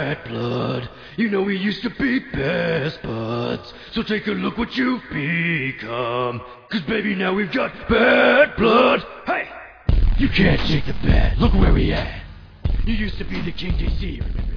bad blood. You know we used to be best buds. So take a look what you've become. 'Cause baby now we've got bad blood. Hey! You can't take the bad, look where we at. You used to be the King DC, remember?